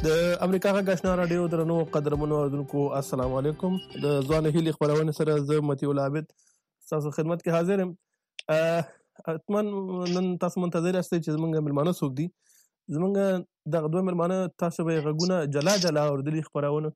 د امریکا غږ آشنا رادیو درنو قدرمنو اوردونکو السلام علیکم. د ځوان هیلي خبرونه سره زه متي العابد تاسو خدمت کې حاضر یم. اتمن نن تاسو منتظر یاست چې زمونږ ملمانه څوک دي. زمونږ دغه دوه ملمانه تاسو به غږونه جلا جلا اوردلي خبرونه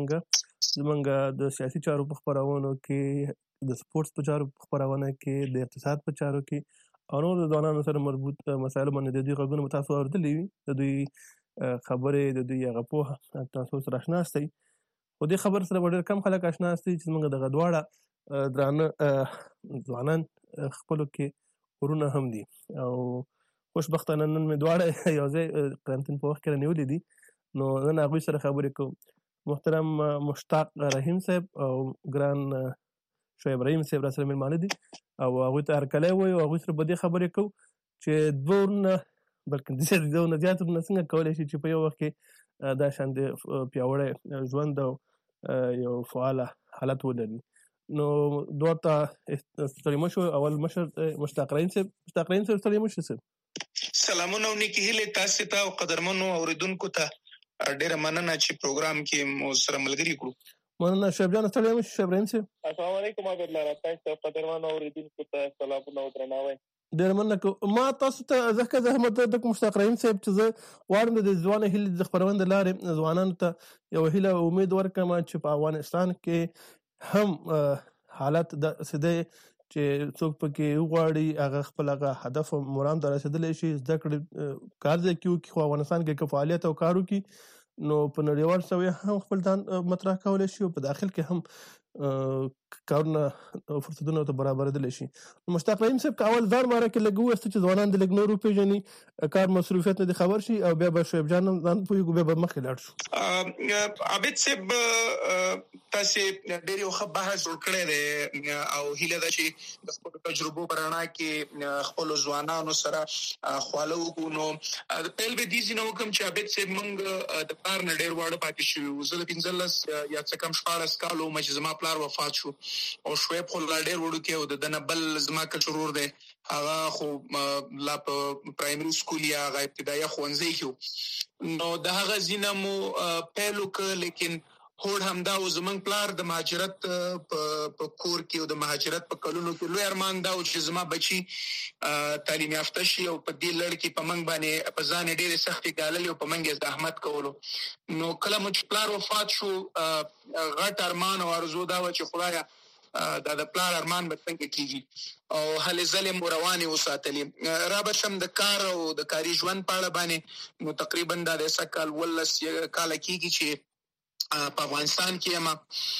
کې زمونږ د سیاسي چارو په خبرونه کې، د سپورتس په چارو په خبرونه کې، د اقتصاد په چارو کې او نور د ځوانانو سره مربوط مسایل باندې د دوی غږونه تاسو اوردلي وي. د دوی خبرې د دوی هغه پوهه تاسو سره آشنا استئ. خو دې خبر سره ډېر کم خلک آشنا استئ چې موږ دغه دواړه درانه ځوانان خپلو کې ورونه هم دي او خوشبختانه نن مې دواړه یو ځای قرنطین په وخت کې رانیولي دي. نو نن هغوی سره خبرې کوم. محترم مشتاق رحیم صاحب او ګران شعیب رحیم صاحب را سره مېلمانه دي او هغوی ته هرکلی وایو. هغوی سره به دې خبرې کوو چې دوه ورونه بلکې د دونه زیات ورونه څنګه کولی شي چې په یو وخت کې دا شان د پیاوړی ژوند او یو فعاله حالت ولري. نو دوه ته ستړي مه شو. اول مشر مشتاق رحیم صاحب. مشتاق رحیم صاحب ستړي مه شو صاحب. سلامونه او نیکې هیلې تاسو ته او قدرمنو اوریدونکو ته. ډېره مننه چې پروګرام کې مو سره ملګري کړو. مننه شعیب جان. ستړي مه شو شعیب رحیم صاحب. السلام علیکم عبدالله. تاسو ته قدرمنو اوریدونکو ته سلامونه او درناوی. ډېر مننه کوم. ما تاسو ته ځکه زحمت د مشتاق رحیم صاحب چې زه غواړم د ځوان هیلې د خپرونې د لارې ځوانانو ته یو هیله او امید ورکړم چې په افغانستان کې هم حالت داسې دی چې څوک پکې وغواړي هغه خپل هغه هدف او مرام ته رسېدلی شي، زده کړې کار ځای کې وکړي، خو افغانستان کې که فعالیت او کار وکړي نو په نړیوال سویه هم خپل ځان مطرح کولی شي او په داخل کې هم کارونه فرصتونه ته برابرېدلی شي. مشتاق رحیم صاحب که اول ځان باره کې لږ ووایاست چې ځوانان د لږ نور وپېژني، کار مصروفیت نه دې خبر شي او بیا به شعیب جان هم ځان پوهېږو، بیا به مخکې لاړ شو. عابد صاحب تاسې ډېر یو ښه بحث جوړ کړی دی او هیله ده چې د خپلو تجربو په رڼا کې خپلو ځوانانو سره خواله وکړو. نو د پیل به دې ځینه وکړم چې عابد صاحب موږ د پلار نه ډېر واړه پاتې شوي وو. زه د 15 یا څه کم 14 کال وم چې زما پلار وفات شو او شعیب خو لا ډېر وړوکی او د ده نه بل زما کشر ورور دی، هغه خو لا په پرایمري سکول یا هغه ابتدایه ښوونځی کې و. نو د هغه ځینه مو پیل وکړ، لیکن هوډ همدا و. زمونږ پلار د مهاجرت په کور کې او د مهاجرت په کلونو کې لوی ارمان دا و چې زما بچي تعلیم یافته شي او په دې لړ کې په موږ باندې په ځان ډېرې سختې ګاللې او په موږ یې زحمت کولو. نو کله مو چې پلار وفات شو غټ ارمان او ارزو دا وه چې خدایه دا د پلار ارمان به څنګه کېږي او هلې ځلې مو روانې وساتلې. را به شم د کار او د کاري ژوند په اړه باندې. نو تقریبا دا د 10 کال 11 کاله کېږي چې په افغانستان کې یم.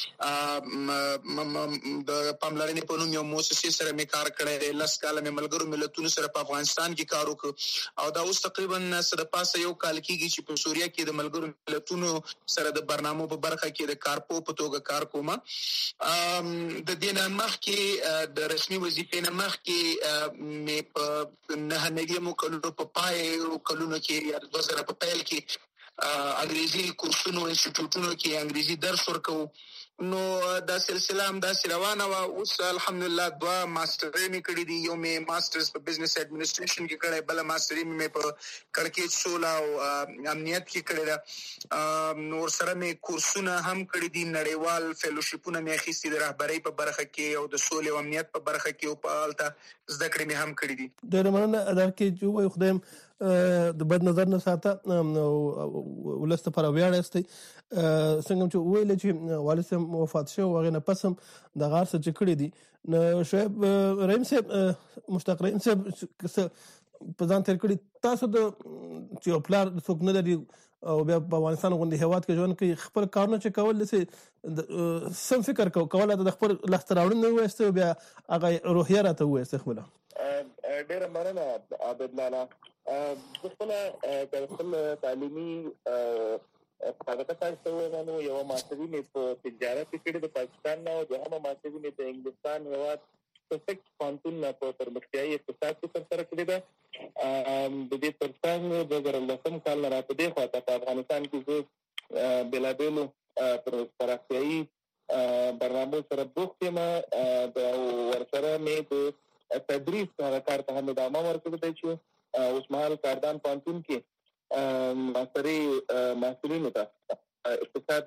د پاملرنې په نوم یو مؤسسې سره مې کار کړی دی. 10 کاله مې ملګرو ملتونو سره په افغانستان کې کار وکړ او دا اوس تقریبا څه د پاسه یو کال کېږي چې په سوریه کې د ملګرو ملتونو سره د برنامو په برخه کې د کارپو په توګه کار کوم. د دې نه مخکې د رسمي وظیفې نه مخکې مې په 99 کلونو په پای کلونو کې یا 2000 په پیل کې انګریزي کورسونو انسټیټیوټونو کې انګریزي درس ورکوو. نو دا سلسله هم داسې روانه وه. اوس الحمدلله 2 ماسټرۍ مې کړي دي. یو مې ماسټرز په بزنس ایډمنسټریشن کې کړی، بله ماسټرۍ مې په کړکېچ سوله او امنیت کې کړې ده. نور سره مې کورسونه هم کړي دي، نړیوال فیلوشیپونه مې اخیستي د رهبرۍ په برخه کې او د سولې او امنیت په برخه کې او په هلته زده کړې مې هم کړي دي. ډېره مننه. دا کې چې ووایو خدای د بد نظر نه ساته او ولس ته پر ویاړ استئ. څنګه چې وویل چې والد صاحب وفات شو هغې نه پس هم دغه هر څه چې کړي دي. نو شعیب رحیم صاحب، مشتاق رحیم صاحب په ځان تېر کړي، تاسو د چې یو پلار څوک نه لري او بیا په افغانستان غوندې هېواد کې ژوند کوي، خپل کارونه چې کول داسې سم فکر کوله د خپل لاسته راوړنې ووایستئ او بیا هغه روحیه راته ووایستئ خپله. ډېره مننه عبدالله. زه خپل تعلیمي سابقه تاسو ته ووایم. نو یوه ماسټري مې په تجارت کې کړې د پاکستان نه او دوهمه ماسټري مې د انګلستان هېواد سسکس پوهنتون نه په پرمختیایي اقتصاد کې ترسره کړې ده. د دې تر څنګ 2010 کال نه را په دې خوا ته په افغانستان کې زه بېلابېلو پراختیایي برنامو سره بوخت یم. ورسره مې د تدریس هغه کار ته هم ادامه ورکړې ده چې اوس مهال کاردان پوهنتون کې محصلینو ته اقتصاد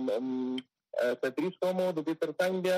تدریس کوم د دې ترڅنګ بیا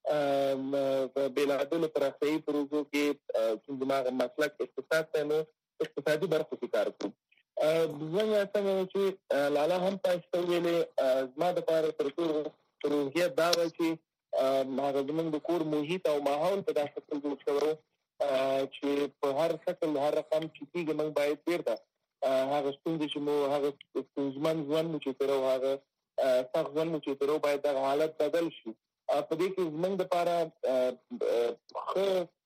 بېلابېلو پراختیایي پروژو کې چې زما مسلک اقتصاد ته نو اقتصادي برخو کې کار کوم. څنګه چې لالا هم تاسو ته ویلې زما دپاره تر ټولو روحیت دا وه چې هغه زموږ د کور محیط او ماحول په داسې شکل جوړ شوی چې په هر شکل هر رقم چې کېږي موږ باید بېرته هغه ستونزې چې مو هغه ستونزمن ژوند مو چې تېرو هغه سخت ژوند مو چې تېرو باید دغه حالت بدل شي. په دې کې زموږ دپاره ښه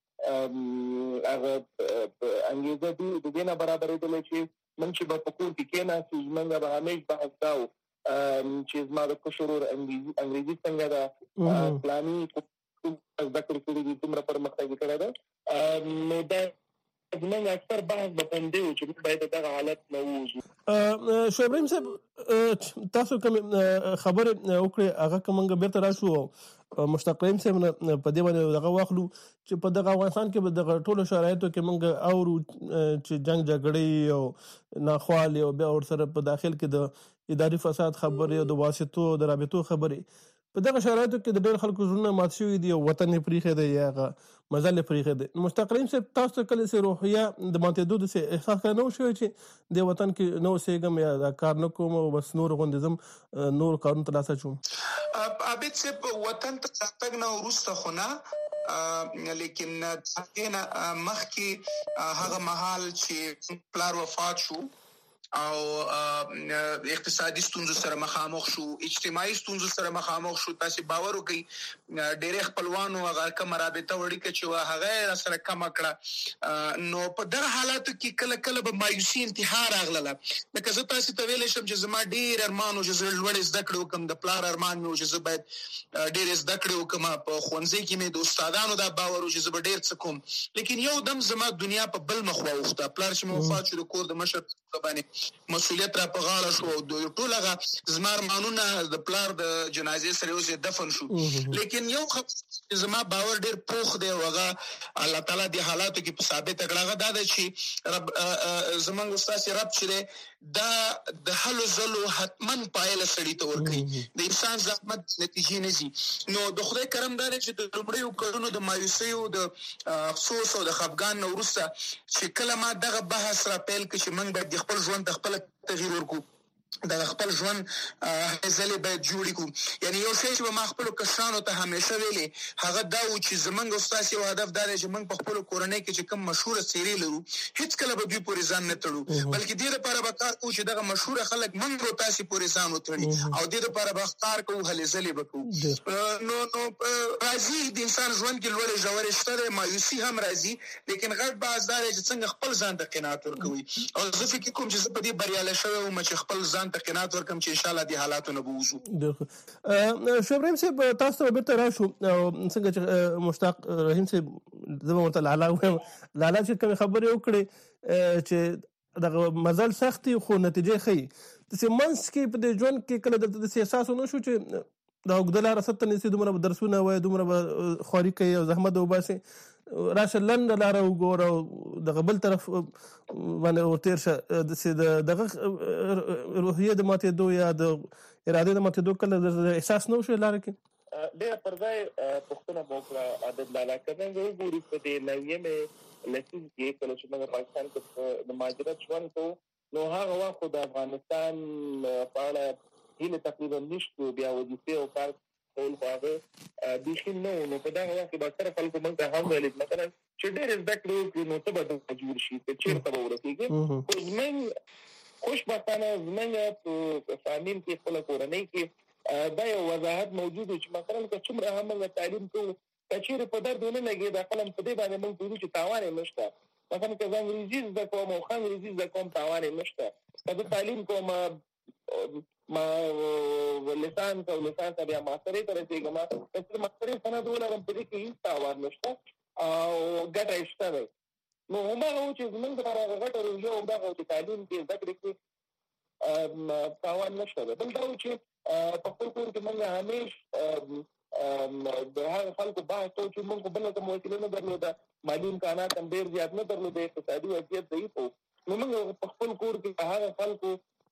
هغه انګېزه د دې نه برابرېدلی چې موږ چې به په کور کې کېناستو زموږ به همیش بحث دا و چې زما د کشر ورور انګریزي څنګه ده فلاني زده کړې کړي دي دومره پرمختګ یې کړی ده. نو دا زموږ اکثر بحث به په همدې و چې موږ باید دغه حالت نه ووځو. شاه ابراهیم صاحب تاسو کوم خبرې وکړې هغه که موږ بیرته راشو مشتاق رحیم صاحب په دې باندې دغه واخلو چې په دغه افغانستان کې به دغه ټولو شرایطو کې موږ اورو چې جنگ جګړې او ناخوالې او بیا ورسره په داخل کې د اداري فساد خبرې او د واسطو د رابطو خبرې په دغه شرایطو کې د ډېر خلکو زړونه مات شوي دي او وطن یې پرېښی دی یا هغه مزل یې پرېښی دی. مشتاق رحیم صاحب تاسو ته کله چې روحیه د ماتېدو داسې احساس کله نه و شوی چې دې وطن کې نه اوسېږم یا دا کار نه کوم او بس نور غوندې ځم نور کارونو ته لاس اچوم؟ عابد صاحب وطن ته تګ نه وروسته خو نه لیکن هغې نه مخکې هغه مهال چې پلار وفات شو او اقتصادي ستونزو سره مخامخ شو اجتماعي ستونزو سره مخامخ شو تاسو باور وکړئ ډېر خپلوانو هغه کوم رابطه وړي چې هغه سره کم کړه نو په دغه حالاتو کې کله کله به مایوسي انتها راغله لکه زه تاسو ته ویل شم چې زما ډېر ارمان او چې لوړ زده کړې وکم د پلار ارمان مې چې زه باید ډېر زده کړې وکم په ښوونځي کې مې د استادانو دا باور چې زه به ډېر څه کوم لیکن یو دم زما دنیا په بل مخ واوښته پلار چې مې وفات شو د کور د مشر باندې مسؤلیت را په غاړه شو او د ټول هغه زما ارمانونه د پلار د جنازې سره اوس دفن شو لیکن یو زما باور ډېر پوخ دی هغه الله تعالی د حالاتو کې په ثابت کړه دا د چې رب زمونږ استاد رب چې دا د حل زلو حتمن پایله سړی ته ورکړي د انسان زحمت نتیجې نه زی نو د خدای کرم دا چې د لومړیو کارونو د مایوسۍ او د افسوس او د خفګان نه وروسته چې کله ما دغه بحث را پیل کړ چې موږ باید د خپل ژوند د خپل تغییر ورکو د خپل ژوند ځلې باید جوړ کړو یعنی یو شی چې ما خپل کسانو ته همیشه ویلي هغه دا و چې زمونږ استاد یو هدف دا دی چې موږ په خپل کورنۍ کې چې کوم مشهور څیرې لرو هیڅ کله به دوی پورې ځان نه تړو بلکې دې لپاره به کار کوو چې دغه مشهور خلک موږ رو تاسو پورې ځان وتړي او دې لپاره به کار کوو هلې ځلې وکړو نو راځي د انسان ژوند کې لوړې ژورې شته مایوسي هم راځي لیکن غټ باز دا دی چې څنګه خپل ځان ته قناعت ورکوي او زه فکر کوم چې زه په دې بریالی شوی وم چې خپل ځان ته قناعت ورکم چې ان شاء الله دې حالاتو نه بوزو. شاه ابراهیم صاحب تاسو ته بیرته راشو څنګه چې مشتاق رحیم صاحب زه ورته لالا وایم لالا چې کوم خبرې وکړې چې دغه مزل سختي خو نتیجه ښیي داسې منځ کې په دې ژوند کې کله دلته داسې احساس ونه شو چې دا اوږده لاره ته نیسي دومره به درسونه وایي دومره به خواري کوي او زحمت وباسي راشه لنډه لاره وګوره او دغه بل طرف باندې ورتېر شه داسې دغه روحیې د ماتېدو یا د ارادې د ماتېدو کله احساس نه وشو لاره کې ډېر پر ځای پوښتنه مو وکړه عادت لالا که موږ وګورو په دې نویم لسیز کې کله چې موږ پاکستان کې د مهاجرت ژوند کوو نو هغه وخت خو د افغانستان په اړه هیله تقریبا نشته بیا وظیفې او کار کول خو هغه بیخي نه نو په دغه وخت کې به اکثره خلکو موږ ته هم ویل مثلا چې ډېر زده کړې وکړي نو ته به مجبور شي که چېرته به ورسېږې خو زموږ خوشبختانه زموږ په فامیل کې خپله کورنۍ کې دا یو وضاحت موجود و چې مثلا که څومره هم موږ تعلیم کوو که چېرې په درد ونه لګېد خپله په دې باندې موږ پوهېږو چې تاوان یې نشته مثلا که زه انګریزي زده کوم او ښه انګریزي زده کوم تاوان یې نشته که زه تعلیم کوم ما لسانس او لسانس بیا ماسترۍ ته رسېږم که ماسترۍ سند ولرم په دې کې هېڅ تاوان نشته او ګټه یې شته دی نو هماغه و چې زموږ دپاره هغه غټه روژه همدغه و چې تعلیم کې زده کړې کې تاوان نشته دی بل دا و چې په خپل کور کې موږ همیش د هغه خلکو بحث کوو چې موږ بله کومه وسیله نه درلوده مالي امکانات هم ډېر زیات نه درلوده اقتصادي وضعیت ضعیف و نو موږ په خپل کور کې هغه خلکو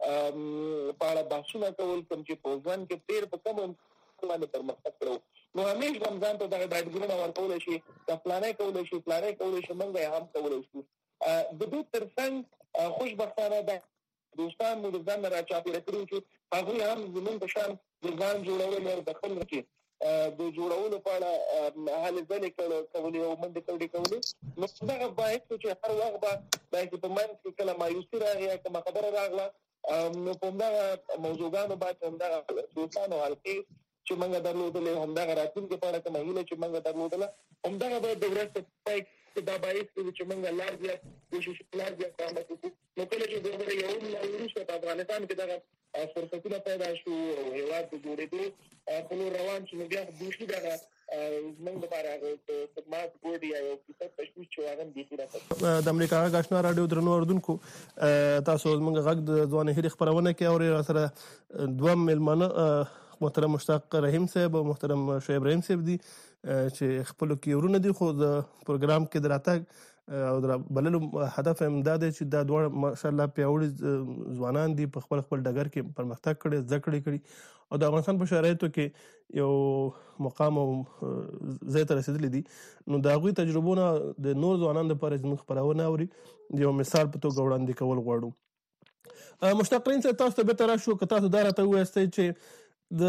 په اړه بحثونه کول کوم چې په ځوان کې ډېر په کم باندې پرمختګ کړو. نو همیشه رمضان ته دغه ډاډګرونه ورکول شي، پلانې کول شي، موږ یې هم کولای شو. د دې ترڅنګ خوشبختانه ده دوستان مو د ځان را چاپېره کړي چې هغوی هم زموږ په شان د ځان جوړولو او د خپل کې د جوړولو په اړه هلې ځلې کولې او منډې کولې. نو دغه باید چې هر وخت به په منځ کې کله مایوسي راغی یا کومه خبره راغله نو په همدغه موضوعګانو باندې همدغه دوستانو حلقې چې موږ درلودلې، همدغه راتلونکي په اړه کومه هیله چې موږ درلودله، همدغه باید د ورځ په پای کې دا باعث کړي چې موږ لار زیات کوشش رحمت وکړو. نو کله چې دغه یو وروسته په افغانستان کې دغه فرصتونه پیدا شو او هېواد د جوړېدو په لور روان شو، نو بیا بیخي دغه زموږ لپاره خدمات ګوډ یا یو کیسه تشویش چې هغه بیخي راځي. د امریکا غږ آشنا راډیو درنو اردوونکو، تاسو زموږ غږ د ځوان هیلې خپرونه کې اورئ. سره دوه مېلمانه محترم مشتاق رحیم صاحب او محترم شعیب ابراهیم صاحب دي چې خپلو کې ورونه دي، خو د پروګرام کې د راتګ او د بللو هدف هم دا دی چې دا دواړه ماشاءالله پیاوړي ځوانان دي، په خپل ډګر کې پرمختګ کړي، زده کړې کړي او د افغانستان په شرایطو کې یو مقام او ځای ته رسېدلي دي. نو د هغوی تجربونه د نور ځوانانو لپاره زموږ خپرونه اوري یو مثال په توګه وړاندې کول غواړو. مشتاق رحیم صاحب، تاسو ته بېرته راشو، که تاسو دا راته ووایاستئ چې د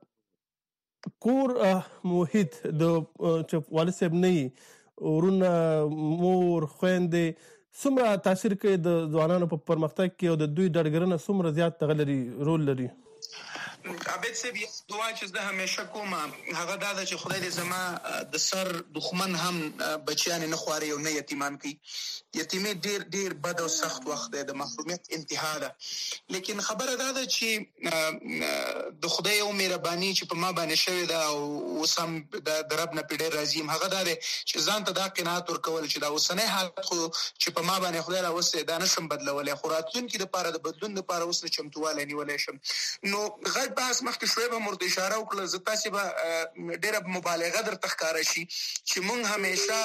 کور محیط د چې والد صاحب نه وي، ورونه، مور، خویندې څومره تاثیر کوي د ځوانانو په پرمختګ کې او د دوی ډاډګرنه څومره زیات دغه لري، رول لري؟ عبید صاحب دعا چې زه همیشه کوم هغه دا ده چې خدای دې زما د سر دښمن هم بچیان نه خواري او نه یتیمان کوي. یتیمي ډیر ډیر بد او سخت وخت دی، د محرومیت انتها ده، لیکن خبره دا ده چې د خدای او مهرباني چې په ما باندې شوی ده او وسم د رب نه پیډه راځم هغه دا ده چې ځان ته دا قناعت ورکول چې دا اوسنۍ حالت خو چې په ما باندې خدای راوستي دا نشم بدلولای، خو راتلونکي لپاره د بدلون لپاره اوس چمتواله نیولای شم. نو غږ بحث مخکې شوی به مرته اشاره وکړه، زه تاسو به ډیره مبالغه در تخکاره شي چې مونږ همیشه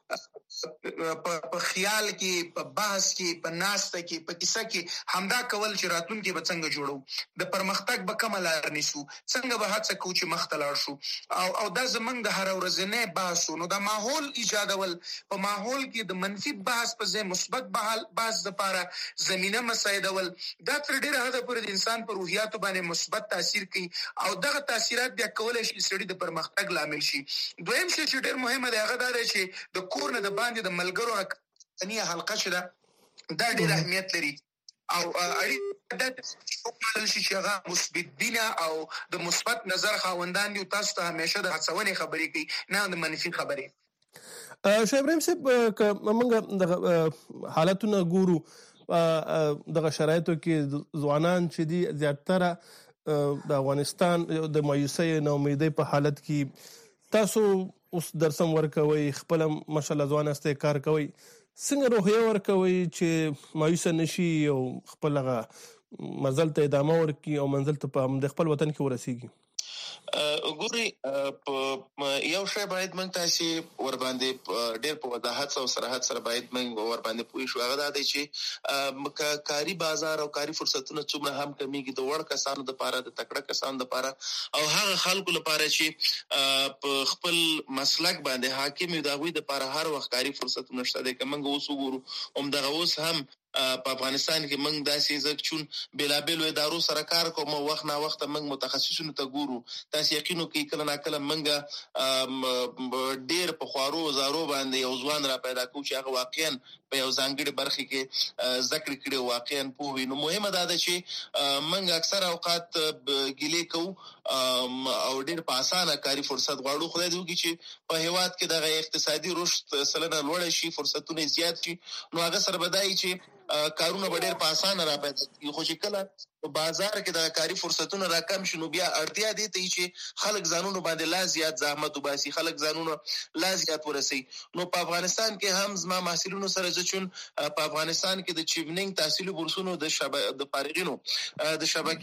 په خیال کې، په بحث کې، په ناسته کې، په کیسه کې همدا کول چې راتلونکي به څنګه جوړو، د پرمختګ به کومه لار نیسو، څنګه به هڅه کوو چې مخ ته لاړ شو. او دا زمونږ د هر ورځنی بحثو نو دا ماحول ایجادول، په ماحول کې د منفي بحث په ځای مثبت بحث لپاره زمينه مساعدول، دا تر ډیره حده پورې د انسان په روحیاتو باندې مثبت تاثیر کوي او دغه تاثیرات بیا کولای شي سړي د پرمختګ لامل شي. دویم شی چې ډیر مهمه دی هغه دا دی چې د کور نه د باندې د ملګرو انیه حلقه شته، دا ډیر اهمیت لري او اړیکې د شي چې هغه مثبت بنا او د مثبت نظر خاوندان دي، تاسو ته همیشه د هڅونې خبرې کوي نه د منفي خبرې. شعیب ابراهیم صاحب، موږ د حالتونه ګورو دغه شرایطو کې ځوانان چې دي زیاتره د افغانستان د مایوسۍ نه امیدۍ په حالت کې، تاسو اوس درسم ورکوي، خپل ماشاءالله ځوان استئ کار کوي، څنګه روحیه ورکوي چې مایوسه نشي او خپل هغه مزل ته ادامه ورکړي او منزل ته په خپل وطن کې ورسیږي؟ ګوري یو شی باید موږ تاسو ور باندې ډېر په وضاحت او صراحت سره باید موږ ور باندې پوه شو. هغه دا دی چې کاری بازار او کاری فرصتونه څومره هم کمیږي د وړ کسانو لپاره، د تکړه کسانو لپاره او هغه خلکو لپاره چې په خپل مسلک باندې حاکم وي، دا غوي لپاره هر وخت کاری فرصتونه شته دي. کومه اوس وګورو دغه اوس هم په افغانستان کې موږ داسې ځکچون بلابل ادارو سره کار کوم، وخت نه وخت موږ متخصصینو ته ګورو. تاسو یقینو کې کله نه کله موږ ډېر په خوارو زارو باندې یو ځوان را پیدا کوو چې هغه واقعا په یو ځانګړي برخه کې ذکر کړي، واقعا پوهی. نو مهمه ده چې موږ اکثر اوقات ګیلې کوو او ډېر په اسانه کاری فرصت غواړو. خدای دې وکړي چې په هیواد کې دغه اقتصادي رشد سلنه لوړ شي، فرصتونه زیات شي، نو هغه سره بدایي چې کارونه به ډېر په اسانه را پیدا کیږي. خو چې کله په بازار کې د کاری فرصتونه راکم شي، نو بیا اړتیا دي ته چې خلک ځانونو باندې لا زیات زحمت وباسي، خلک ځانونو لا زیات ورسي. نو په افغانستان کې هم زما محصلینو سره ځچون په افغانستان کې د چیونینګ تحصیلي بورسونو د فارغینو د شبکې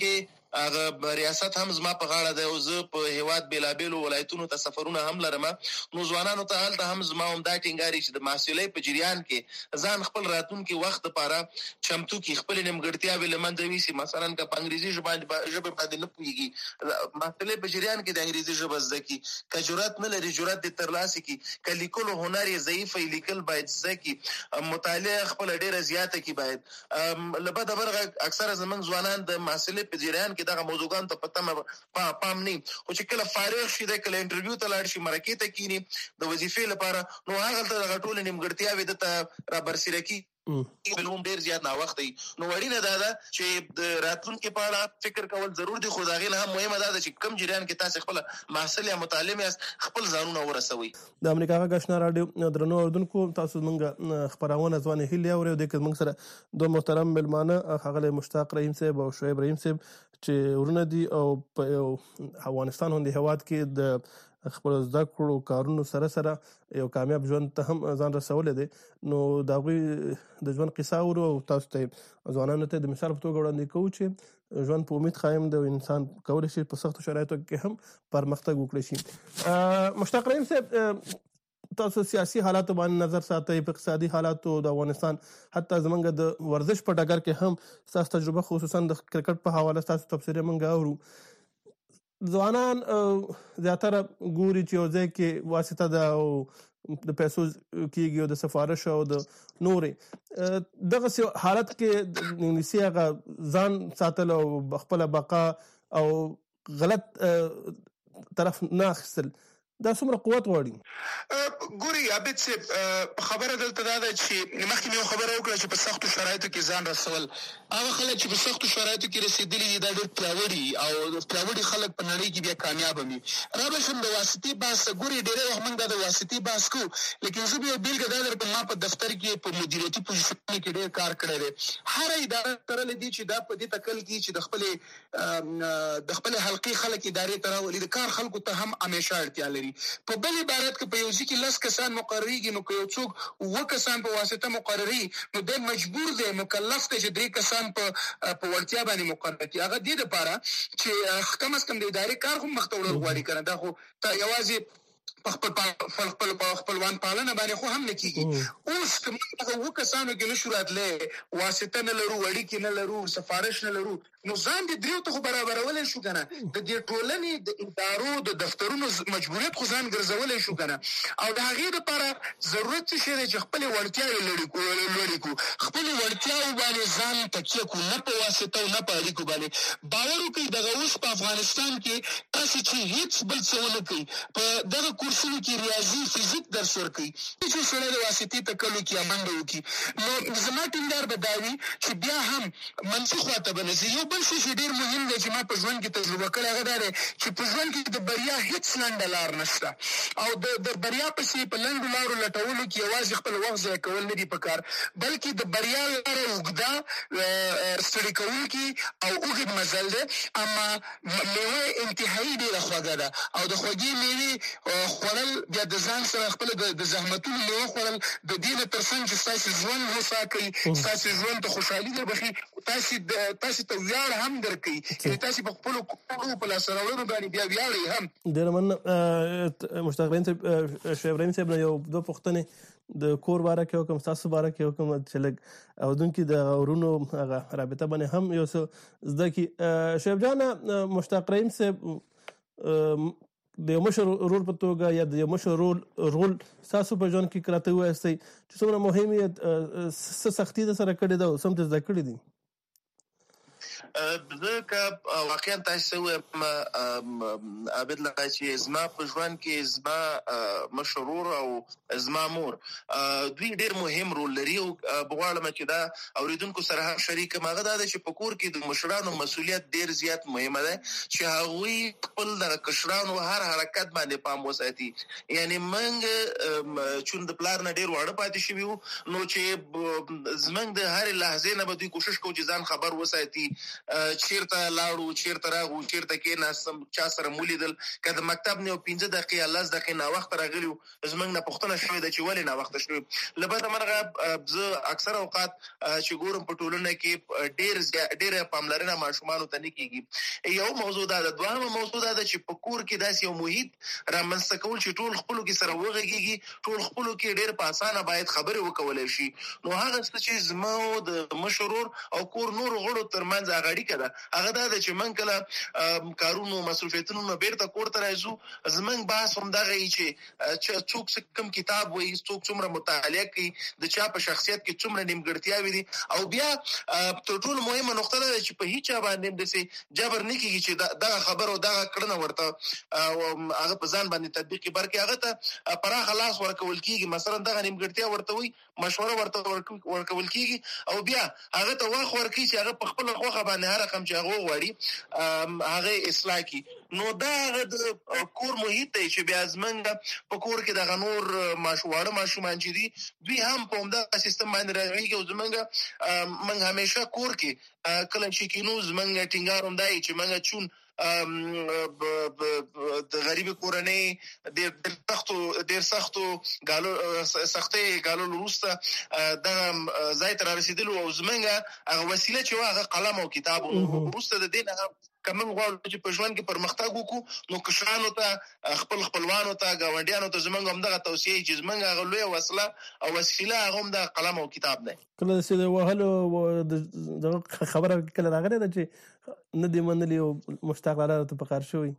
هغه ریاست هم زما په غاړه دی او زه په هیواد بیلابیلو ولایتونو ته سفرونه هم لرم. نو ځوانانو ته هلته هم زما همدا ټینګاري چې د محصلۍ په جریان کې ځان خپل راتلونکي وخت لپاره چمتو کړي، خپل نیمګړتیاوې له منځه یوسي. مثلا که په انګریزي ژبه باندې نه پوهېږي، محصلۍ په جریان کې د انګریزي ژبه زده کړي. که جرأت نه لري جرأت دې ترلاسه کړي. که لیکلو هنر یې ضعیف وي لیکل باید زده کړي. مطالعه خپله ډېره زیاته کړي. باید له بده برغه اکثره زموږ ځوانان د محصلۍ په جریان کې دغه موضوعګانو ته په تمه پام نه، خو چې کله فارغ شي دی، کله انټرویو ته لاړ شي، مرکې ته کینی د وظیفې لپاره، نو هغلته دغه ټولې نیمګړتیاوې دته رابرسېره کړي. بلوم ډېر زیات ناوخت دی. نو اړینه دا ده چې د راتلونکي په اړه فکر کول ضرور دي، خو د هغې نه هم مهمه دا ده چې کوم جریان کې تاسې خپله محصل یا متعلم یاست خپل ځانونه ورسوئ. د امریکا غږ آشنا راډیو درنو اردوونکو، تاسو موږ خپرونه ځوانې هیلې اورئ. د کې موږ سره دوه محترم مېلمانه ښاغلی مشتاق رحیم صاحب او شعیب رحیم صاحب چې ورونه دي او په افغانستان غوندې هېواد کې د خپل زده کړو کارونو سره سره یو کامیاب ژوند ته هم ځان رسولی دی. نو د هغوی د ژوند قصه اورو او تاسو ته ځوانانو ته د مثال په توګه وړاندې کوو چې ژوند په امید قایم دی او انسان کولی شي په سختو شرایطو کې هم پرمختګ وکړي شي. مشتاق رحیم صاحب، تاسو سیاسي حالاتو باندې نظر ساتئ، په اقتصادي حالاتو د افغانستان، حتی زمونږ د ورزش په ډګر کې هم ستاسو تجربه، خصوصا د کرکټ په حواله ستاسو تبصرې موږ اورو. ځوانان زیاتره ګوري چې یو ځای کې واسطه ده او د پیسو کېږي او د سفارش او د نورې دغسې حالت کې د انګلیسي هغه ځان ساتل او خپله بقا او غلط طرف نه اخیستل دا څومره قوت غواړي؟ ګوري عابد صاحب، خبره دلته دا ده چې مخکې مې یو خبره وکړه چې په سختو شرایطو کې ځان رسول. هغه خلک چې په سختو شرایطو کې رسېدلي دي دا ډېر پیاوړي او پیاوړي خلک په نړۍ کې بیا کامیابه وي. را به شم د واسطې بحث ته. ګوري ډېری وخت موږ دا د واسطې بحث کوو، لیکن زه به یو بېلګه دا درکړم. ما په دفتر کې په مدیریتي پوزیشنونو کې ډېر کار کړی دی. هره اداره تړلې دي چې دا په دې تکل کې چې د خپلې حلقې خلک ادارې ته راولي. د کار خلکو ته هم همیشه اړتیا لري. په بل عبارت کې په یو ځای کې 10 کسان مقرریږي، نو که یو څوک 9 کسان په واسطه مقرري، نو دی مجبور دی، مکلف دی چې 3 کسان په وړتیا باندې مقرر کړي. هغه دې دپاره چې کم از کم د ادارې کار هم مخته وړل غواړي که نه. دا خو یوازې په خپلوان پالنه باندې خو هم نه کېږي. اوس که موږ هغه 9 کسانو کې نشو راتلی، واسطه نه لرو، اړیکې نه لرو، سفارش نه لرو، نو ځان دې 3 ته خو برابرولی شو که نه. د دې ټولنې د ادارو د دفترونو مجبوریت خو ځان ګرځولی شو که نه. او د هغې دپاره ضرورت څه شی دی چې خپلې وړتیاوې لوړې کړو، خپلې وړتیاوو باندې ځان تکیه کړو، نه په واسطه او نه په اړیکو باندې. باور وکړئ دغه اوس په افغانستان کې تاسې چې هېڅ بل څه ونه کوئ، په دغه کورسونو کې ریاضي فزیک درس ورکوي، چې سړی د واسطې تکلو کې منډه وکړي. نو زما ټینګار به دا وي چې بیا هم منفي خواته به نه ځي. یو بل شی چې ډېر مهم دی چې ما په ژوند کې تجربه کړی هغه دا دی چې په ژوند کې د بریا هېڅ لنډه لار نشته، او د بریا پسې په لنډو لارو لټولو کې یوازې خپل وخت ضایع کول نه دي پکار، بلکې د بریا لاره اوږده، ستړي کوونکي او اوږد مزل دی. اما میوه انتهایي ډېره خوږه ده، او د خوږې میوې خوړل بیا د ځان سره خپل د زحمتونو میوه خوړل د دې نه تر څنګ چې ستاسې ژوند هوسا کوي، ستاسې ژوند ته خوشحالي در بخي، تاسې ته ویاړ هم درکوي، چې تاسې په خپلو کورونو په لاسته راوړنو باندې بیا ویاړئ هم. ډېره مننه مشتاق رحیم صاحب. شعیب رحیم صاحب نه یو 2 پوښتنې د کور باره کې وکړم، ستاسو باره کې وکړم چې لږ اورونکي د ورونو هغه رابطه باندې هم یو څه زده کړي. شعیب جانه، مشتاق رحیم صاحب د یو مشر رول په توګه یا د یو مشر رول ستاسو په ژوند کې که راته ووایاستئ چې څومره مهم یې، څه سختي در سره کړې ده او څه هم ترې زده کړي دي؟ زه که واقعا تاسو وایم عابد لکه چې زما په ژوند کې زما مشرور او زما مور دوی ډېر مهم رول لري، او بغواړم چې دا اوریدونکو سره هم شریکم. هغه دا ده چې په کور کې د مشرانو مسؤلیت ډېر زیات مهمه ده چې هغوی خپل د کشرانو هر حرکت باندې پام وساتي. یعنی موږ چون د پلار نه ډېر واړه پاتې شوي وو، نو چې زموږ د هرې لحظې نه به دوی کوشش کوو چې ځان خبر وساتي، چیرته لاړو چیرته راغو چیرته کې ناسم چا سره مولیدل کله مکتب نه 15 دقیقې 10 دقیقې نا وخت راغلیو زمنګ نه پښتنه شوې د چې ولې نا وخت شوې لبته مرغه زه اکثر اوقات چې ګورم په ټولنه کې ډېر پاملرنه ماشومان ته نه کیږي یو موضوع دا ده دوهمه موضوع دا ده چې په کور کې داسې یو محیط رامنځته کول چې ټول خپلو کې سره وغږیږي ټول خپلو کې ډېر په اسانه باید خبرې وکولای شي نو هغه څه چې زمو د مشرور او کور نور غړو ترمنځ هغه اړیکه ده هغه دا چې من کله کارونو مصروفیتونو بیرته کور ته راځو زمنګ بحث هم دغه چې څوک کوم کتاب وایي څوک څومره مطالعه کوي د چا په شخصیت کې څومره نیمګړتیاوې دي او بیا تر ټولو مهمه نقطه ده چې په هیڅ باندې د جبر نه کیږي چې دغه خبر او دغه کړنه ورته هغه په ځان باندې تطبیق برکې هغه ته پراخ لاس ورکول کیږي مثلا دغه نیمګړتیا ورته وي مشوره ورته ورکول کیږي او بیا هغه ته واخ ورکی چې هغه په خپل خوخه باندې هر رقم چې هغه وړي هغه اصلاح کی نو دا د کور محیط دی چې بیا زمنګ په کور کې د غنور ماشومان چې دي دوی هم په همدا سیستم باندې راغلي او زمنګ من همیشه کور کې کله چې کینو زمنګ ټینګار هم دی چې منګه چون د غریب کورنۍ ډېر سختو سختۍ غالو وروسته د ځای ته رسیدلو او زمنګ هغه وسیله چې هغه قلم او کتاب وروسته د دین هغه کوم غواړو چې په ژوند کې پرمختګ وکړو نو کشرانو ته خپلوانو ته گاونډیانو ته زمنګ هم دغه توصیه چې زمنګ هغه لوی وسله او وسیله هغه هم د قلم او کتاب دی کله چې وهلو د خبره کله راغله چې نه دی منلی او مشتاق لاره ته په کار شوی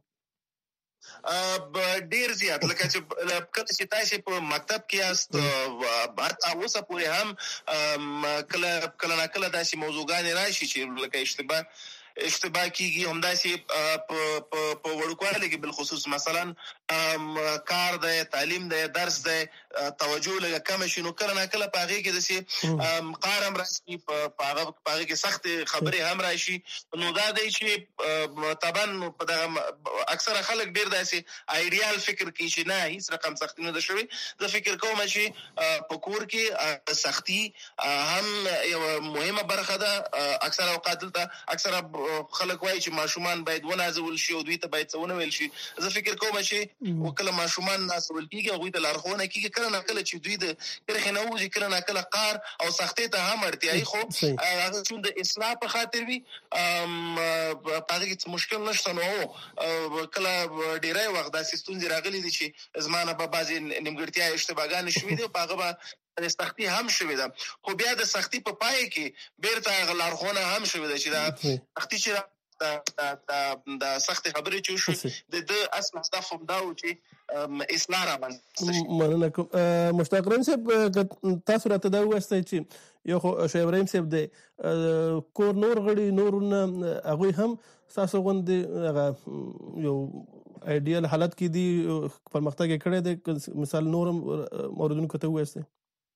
ډیر زیات لکه چې تاسو په مکتب کې یاست حتی اوسه پورې هم کله داسې موضوعګان راشي چې لکه اشتباه کیږي همداسې په وړوکوالي کې بالخصوص مثلا کار دی تعلیم دی درس دی توجه لږه کم شي نو کله کله په هغه کې داسې قار هم راشي په هغه کې سخت خبرې هم راشي نو دا دی چې طبعا په دغه اکثره خلک ډیر داسې ایډیال فکر کوي چې نه هیڅ رقم سختی نه ده شوی زه فکر کوم چې په کور کې سختی هم یو مهمه برخه ده اکثره اوقات دلته اکثره خلک وایي چې ماشومان باید ونازول شي او دوی ته باید څه ونه ویل شي زه فکر کوم چې وکله ماشومان نازول کیږي او دوی ته لارښوونه کیږي کله نه کله چې دوی د کرخې نه وځي کله نه کله قار او سختۍ ته هم اړتیايي خو هغه چې د اصلاح په خاطر وي په هغه کې مشکل نشته نو کله ډیری وخت داسې ستونزې راغلي دي چې زمانه په بعضې نیمګړتیا اشتباهګانې شوي دي په هغه به سختی هم شوې ده خو بیا د سختی په پای کې بیرته هغه لارښوونه هم شوې ده چې دا سختی چې د سختې خبرې چې وشوې د اصل هدف هم دا و چې اصلاح رامنځته شي. مننه کوم مشتاق ابراهیم صاحب تاسو راته دا ووایئ چې یو خو شاه ابراهیم صاحب دی کور نور غړي نورونه هغوی هم ستاسو غوندې هغه یو ایډیل حالت کې دي پرمختګ یې کړی دی مثال نور هم موردونو ته ووایئ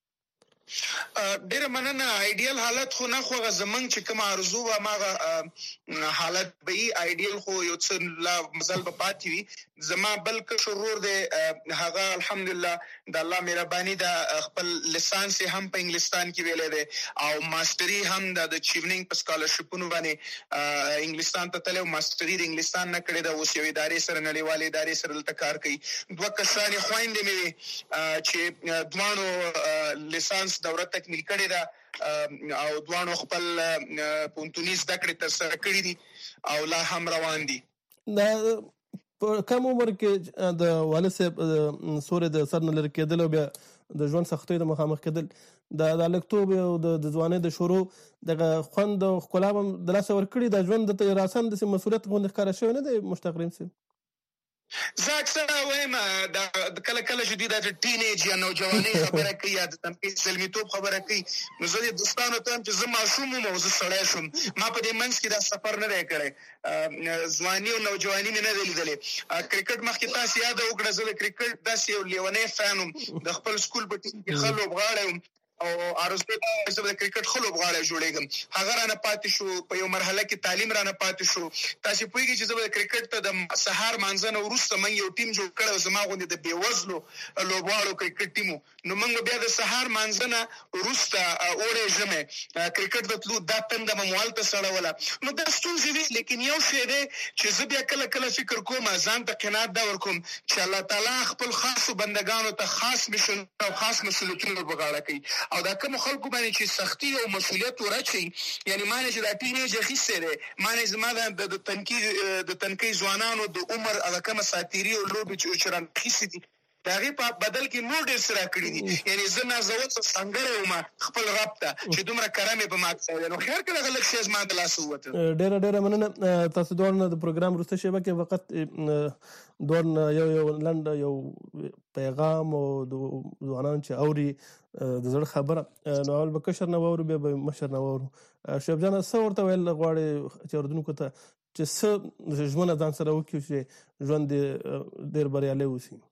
ډیره مننه ایډیل حالت خو نه خو زمنګ چې کوم ارزو و ماغه حالت به ایډیل خو یو څه لا مزل په پاتې وي زما بلک شرور دی هغه الحمدلله د الله مهرباني د خپل لیسانس هم په انګلستان کې ویلې دی او ماستری هم د چیونینګ په سکالرشپونو باندې انګلستان ته تلو ماستری د انګلستان نه کړی دا اوس یو ادارې سره نړیوالې ادارې سره دلته کار کوي دوه کسان خويندې مې چې دوانو لیسانس دوره تکمیل کړې ده او دوانو خپل پونتونی زده کړې تر سره کړې دي او لا هم روان دي. په کوم عمر کې د والد صاحب سورې د سر نه لرې کېدل او بیا د ژوند سختیو ته مخامخ کېدل د هلکتوب او د ځوانۍ د شروع دغه خوند او ښکلا به د لاسه ورکړي دا ژوند درته راسن داسې مسؤلیت غوندې ښکاره شوی نه دی مشتاق ابراهیم صاحب؟ زه اکثره وایم کله کله چې دوی د ټینیج یا نوجوانۍ خبره کوي یا د تنفیذ زلمیتوب خبره کوي نو زه د دوستانو ته چې زه ماشوم وم او زه سړی شوم ما په دې منځ کې دا سفر نه دی کړی ځواني او نوجواني مې نه دی لیدلې کرکټ مخکې تاسو یاد وکړه زه د کرکټ داسې یو لیونی فین وم د خپل سکول په ټیم کې ښه لوبغاړی وم او ارزو زه د کرکټ خلو بغاړه جوړېږم هغه رانه پاتې شو په یو مرحله کې تعلیم رانه پاتې شو تاسو پوهیږئ چې زه د کرکټ ته د سهار مانځنه وروسته من یو ټیم جوړ کړو زما غوندې د بیوزلو لوبغاړو کرکټ ټیمو نو موږ بیا د سهار مانځنه وروسته اورې جمع کرکټ د تلو دا تنده موالته سړوله نو دا ستونزې وي لیکن یو شی دی چې زه بیا کله فکر کوم ځان ته قناعت دا ورکوم چې الله تعالی خپل خاصو بندگانو ته خاص مشن او خاص مسؤلیتونه بغاړه کوي او دا کوم خلکو باندې چې سختي او مسؤلیت ورچي یعنی معنی چې دا ټینیج خسره معنی زما د تنکي ځوانانو د عمر هغه کوم ساتيري او لوبي چې چران خسي دي داغه په بدل کې نور ډیر سره کړی دي یعنی زه نازوت څنګه وم خپل رب ته چې دومره کرامه په ماته نو خیر کله غلط شي زما د لاس وته ډیر مننه تاسو دوه د پروګرام وروسته شبکه کې وخت دوه یو لند یو پیغام او د ځوانان چې اوري د زړه خبره نو اول به کشر نه وورو به مشر نه وورو شیب جان څه ورته ویل غواړي چې اردوونکو ته چې څه ژوند ځان سره وکړي چې ژوند ډیر بریالي وسی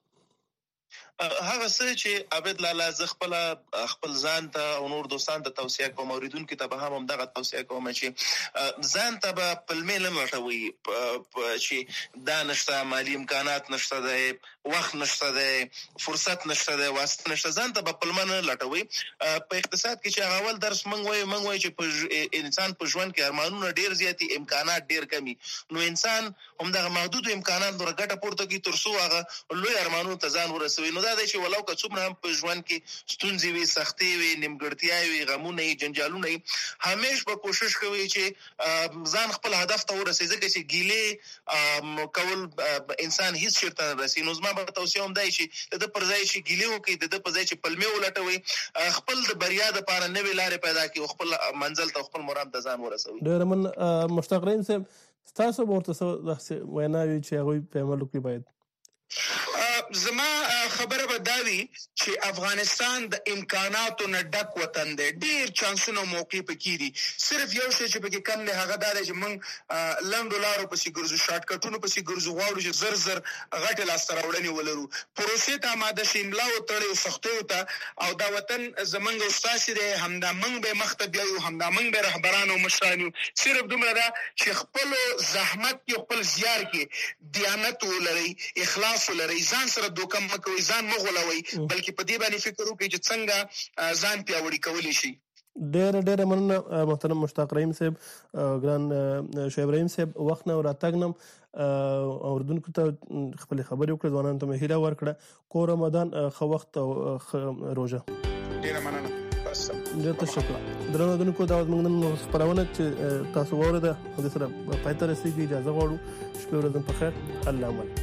هغه څه چې عبد لالا ز خپل ځان ته او نور دوستان ته توصيه کوم اوریدونکو ته به هم دغه توصيه کوم چې ځان ته به پلمې لمټوي چې دا نشته مالی امکانات نشته دی وخت نشته دی فرصت نشته دی واسطه نشته ځان ته به پلمنه لټوي په اقتصاد کې چې اول درس منغوي چې په انسان په ژوند کې ارمانونه ډیر زیاتی امکانات ډیر کمی نو انسان هم دغه محدود امکانات ورګټه پورته کی ترسو هغه لوی ارمانونه ته ځان ورسوي نو دا چې ولو که څومره هم په ژوند کې ستونزې وي سختۍ وي نیمګړتیاوې وي غمونه وي جنجالونه وي همیش به کوشش کوي چې ځان خپل هدف ته ورسوي ځکه چې ګیلې کول انسان هیڅ چیرته نه رسي نو زما به توصیه هم دی چې د پر ځای چې ګیلې وکړي د پر ځای چې پلمې ولټوي خپل د بریا لپاره نوې لارې پیدا کړي خپل منزل ته خپل مرام ته ځان ورسوي ډېر من مشتاق رحیم صاحب تاسو ورته ویناوي چې هغوی په عمل وکړي باید زما خبره به دا وي چې افغانستان د امکاناتو نه ډک وطن دی ډیر چانسونه موقع پکې دي صرف یو شی چې پکې کم نه هغه دا دی چې موږ لنډو لارو پسې ګرځو شارټ کټونو پسې ګرځو غواړو چې زر غټه لاسته راوړنې ولرو پروسې ته ماده شي املا او تړي سختیو ته او دا وطن زمونږ استاد دی همدا موږ به مخته بیاو همدا موږ به رهبران او مشران صرف دومره دا چې خپل زحمت کې خپل زیار کې دیانت ولري اخلاص ولري ځان سره دوکم مکوي ځان مغولوي بلکې په دې باندې فکر وکړي چې څنګه ځان پیاوړی کولی شي ډېر مننه محترم مشتاق رحیم صاحب ګران شعیب رحیم صاحب وخت نه راتګنم اوردونکو ته خپل خبرې وکړه ځوانانو ته هیله ورکړه کو رمضان خو وخت روزه ډېر مننه ډېر تشکر درنو دونکو دا موږ نن خبرونه چې تاسو وره ده د سره پاتې رسیدي اجازه غواړو شپه ورځ په خیر الله مل